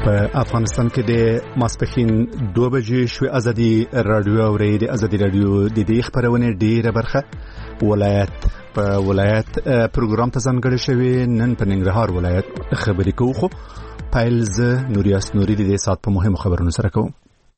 په افغانستان کې د ماسپښین 2 بجې شوې ازادي رادیو اوري د ازادي رادیو د دې خبرونه ډیره برخه ولایت پروګرام ته ځانګړی شوی نن په ننګرهار ولایت خبرې کوو خو پایلز نوریاس نوري د دې سات په مهمو خبرونو سره کوو.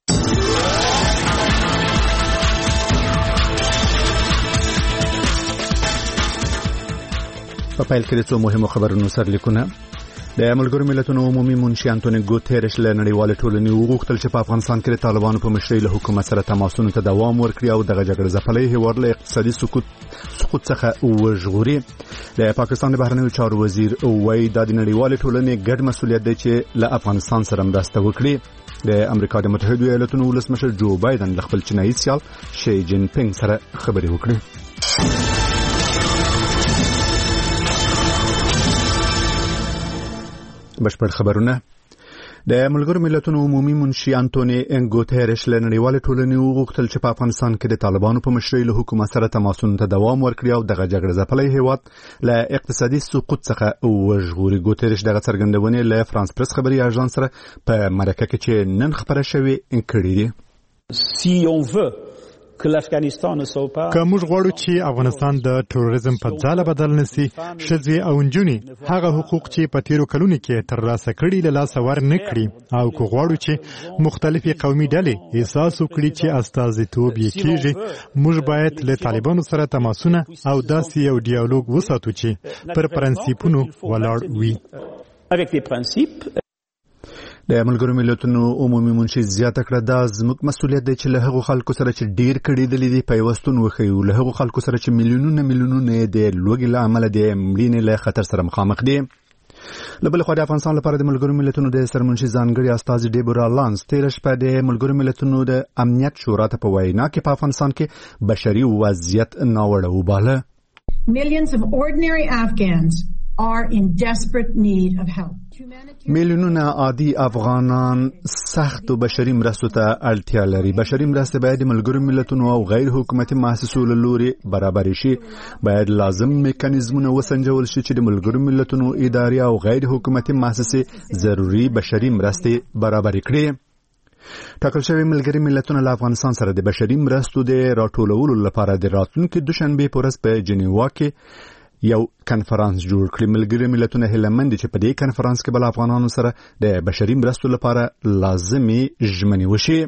په پایل کې د څو مهمو خبرونو سره لیکونه د ملګرو ملتونو عمومي منشي انټونیو ګوتيرش له نړیوال ټولنې وغوښتل چې په افغانستان کې د طالبانو په مشرۍ له حکومت سره تماسونو ته دوام ورکړي او دغه جګړه ځپلې هیواد له اقتصادي سقوط څخه وژغوري. د پاکستان د بهرنیو چارو وزیر وایي دا د نړیوال ټولنې ګډ مسؤلیت دی چې له افغانستان سره مرسته وکړي. د امریکا د متحده ایالاتونو ولسمشر جو بایدن له خپل چینایي سیال شي جین پینګ سره خبرې وکړي. بشپړ خبرونه. د ملګرو ملتونو عمومي منشي انټونیو ګوتيرش له نړیوال ټولنې وغوښتل چې په افغانستان کې د طالبانو په مشرۍ له حکومت سره تماسونو ته دوام ورکړي او دغه جګړه ځپلې هیواد له اقتصادي سقوط څخه وژغوري. ګوتيرش دغه څرګندونه له فرانس پریس خبري اژانس سره په مرکه کې چې نن خبره شوې کړې دي. که موږ غواړو چې افغانستان د تروریزم په ځاله بدل نشي، ښځې او نجونې هغه حقوق چې په تیرو کلونو کې ترلاسه کړي له لاسه ورنکړي، او که غواړو چې مختلفې قومي ډلې احساس وکړي چې استازیتوب یې کېږي، موږ باید له طالبانو سره تماسونه او داسې یو ډیالوګ وساتو چې پر پرنسیپونو ولاړ وي. د ملګرو ملتونو عمومي منشي زیاته کړه دا زموږ مسؤلیت دی چې له هغو خلکو سره چې ډیر کړي دي پیوستون وښیو، له هغو خلکو سره چې میلیونونه د لوږې له امله د مړینې له خطر سره مخامخ دي. له بل خوا د افغانستان لپاره د ملګرو ملتونو د سرمنشي ځانګړي استازي ډیبورا لانس تیر شپه د ملګرو ملتونو د امنیت شورا ته په وینا کې په افغانستان کې بشري وضعیت ناوړه وباله. Millions of ordinary Afghans are in desperate need of help. میلیونونه عادي افغانان سخت بشري مرستو ته اړتیا لري. بشري مرسته باید د ملګرو ملتونو او غیر حکومتي مؤسسو له لوري برابر شي. باید لازم میکانیزمونه وسنجول شي چې د ملګرو ملتونو اداري او غیر حکومتي مؤسسې ضروري بشري مرستې برابر کړي. ټاکل شوی ملګري ملتونه له افغانستان سره د بشري مرستو د راټولولو لپاره د راتلونکي دوشنبه په ورځ په جنیوا کې یو کنفرانس جوړ کړی. ملګري ملتونه هیلمند چې په دې کنفرانس کې بل افغانانو سره د بشري مرستو لپاره لازمي ژمنې وشي.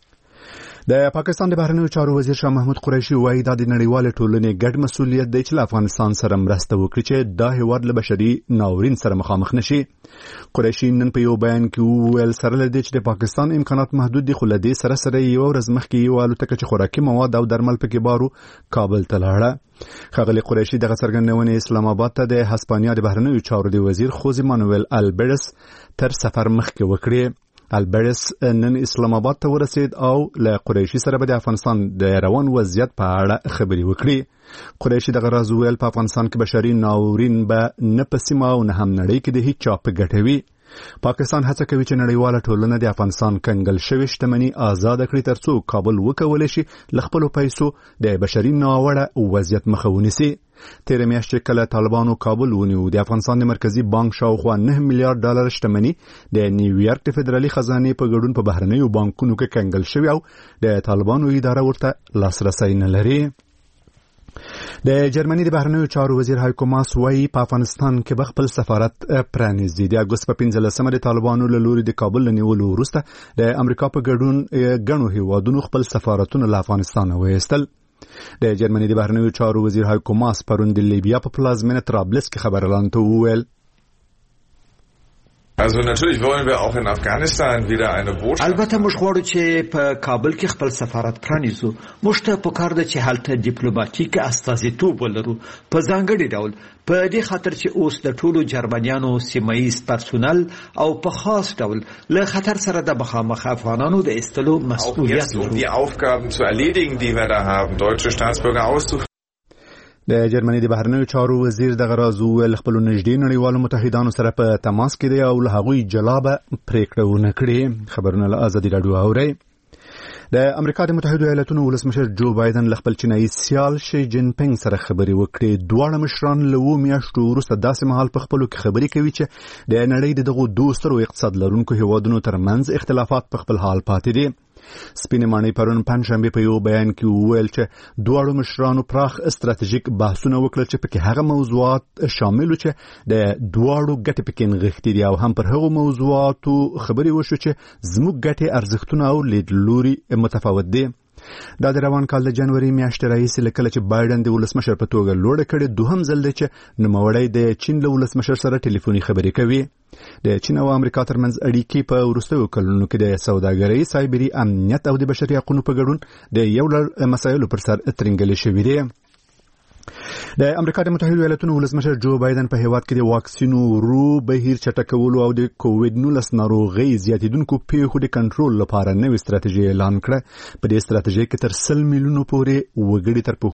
د پاکستان د بهرنیو چارو وزیر شاه محمود قریشي وایي دا د نړیوال ټولنې ګډ مسؤلیت دی چې له افغانستان سره مرسته وکړي چې دا هیواد له بشري ناورین سره مخامخ نشي. قریشي نن په یو بیان کې وویل سره لدې چې د پاکستان امکانات محدود دي، خو له دې سره یو ورځ مخکې یو الوتکه چې خوراکي مواد او درمل پکې بارو کابل ته لاړه. ښاغلي قریشي دغه څرګندونه اسلام آباد ته د هسپانیا د بهرنیو چارو د وزیر خوزي مانویل البرس تر سفر مخکې وکړي. البرس نن اسلام آباد ته ورسید او له قریشي سره د افغانستان د روان وضعیت په اړه خبرې وکړي. قریشي دغه راز ویل په افغانستان کې بشري ناورین به نه په سیمه او نه هم نړۍ کې د هیڅ چا په ګټه وي. پاکستان هڅه کوي چې نړیواله ټولنه د افغانستان کنګل شوی شتمني آزاد کړي ترڅو کابل وکولای شي له خپل پیسو د بشري ناوړه وضعیت مخه ونیسي. تیر میاشت کله طالبانو کابل ونیو، د افغانستان د مرکزی بانک شاوخوا 9 میلیارډ ډالر شتمني د نیویارک د فدرالي خزانه په ګډون په بهرنیو بانکونو کې کنګل شوی او د طالبانو اداره ورته لاسرسي نه لري. د جرمني د بهرنیو چارو وزیر هایکو ماس وایي په افغانستان کې به خپل سفارت پرانیزي. د اګوست په 15مه د طالبانو له لوري د کابل نیولو وروسته د امریکا په ګډون غنو هیوادونو خپل سفارتونه له افغانستان وایستل. د جرمني د بهرنیو چارو وزیر هایکو ماس پرون د لیبیا په پلازمینه طرابلس کې خبرلاند ته وویل natürlich wollen wir auch in Afghanistan wieder eine Botschaft. البته موږ غواړو چې په کابل کې خپل سفارت پرانیزو. موږ ته پکار ده چې هلته ډیپلوماټیک استازیتوب ولرو په ځانګړي ډول، په دې خاطر چې اوس د ټولو جرمنیانو سیمایي پرسونل او په خاص ډول له خطر سره د مخامخ افغانانو د ایستلو مسؤلیت لرو. Die Aufgaben zu erledigen, die wir da haben, deutsche Staatsbürger auszuführen. د جرمني د بهرنیو چارو وزیر دغه راز ویل خپل نږدې نړیوالو متحدانو سره په تماس کې دی او له هغوی جلابه پریکړه ونه کړي. خبرونه له ازادي رادیو اوري. د امریکا د متحده ایالاتونو ولسمشر جو بایدن له خپل چینایي سیال شي جین پینګ سره خبرې وکړې. دواړه مشران له 2 میاشتو وروسته داسې مهال په خپلو کې خبرې کوي چې د نړۍ دغه دوه سترو اقتصاد لرونکو هیوادونو ترمنځ اختلافات په خپل حال پاتې دي. سپینې ماڼۍ پرون پنځشنبه په یو بیان کې وویل چې دواړو مشرانو پراخ استراتیژیک بحثونه وکړل چې پکې هغه موضوعات شامل وو چې د دواړو ګټې پکې نغښتې دي او هم پر هغو موضوعاتو خبرې وشو چې زموږ ګټې ارزښتونه او لیدلوري متفاوت دي. دا د روان کال د جنوري میاشتې راهیسې له کله چې بایدن د ولسمشر په توګه لوړه کړې دوهم ځل دی چې نوموړی د چین له ولسمشر سره ټلیفوني خبرې کوي. د چین او امریکا ترمنځ اړیکې په وروستیو کلونو کې د سوداګرۍ، سایبري امنیت او د بشري حقوقو په ګډون د یو لړ مسایلو پر سر ترنګلې شوې دي. د امریکا د متحده ایالاتونو ولسمشر جو بایدن په هیواد کې د واکسینو ورو بهیر چټکولو او د کووډ-19 ناروغۍ زیاتیدونکو پیښو د کنټرول لپاره نوې ستراتیژي اعلان کړه. په دې ستراتیژي کې تر 100 میلیونو پورې وګړي تر